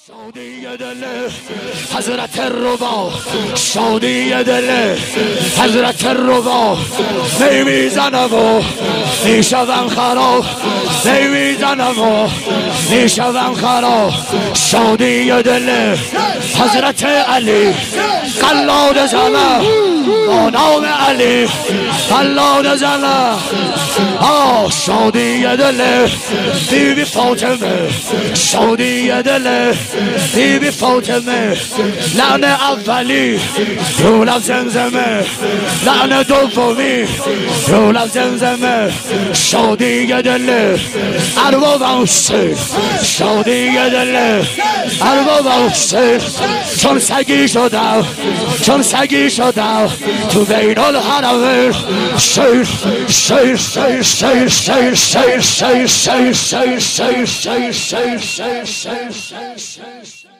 شادی دل حضرت ربا، شادی دل حضرت ربا، نمیزنم و میشوم خراب، نمیزنم و میشوم خراب. شادی دل حضرت علی قلاد زنم با نام علی قلاد زنم. شادی دل بیبی فاطمه، شادی دل بیبی فاطمه، لعن اولی دولت زمزمه، لعن دومی دولت زمزمه. شادی دل ارباب حسین، شادی دل ارباب حسین. چون سگی شدم، چون سگی شدم تو بین الحرمین. شیر شیر شیر شیر شیر شیر شیر شیر شیر شیر شیر شیر شیر شیر شیر.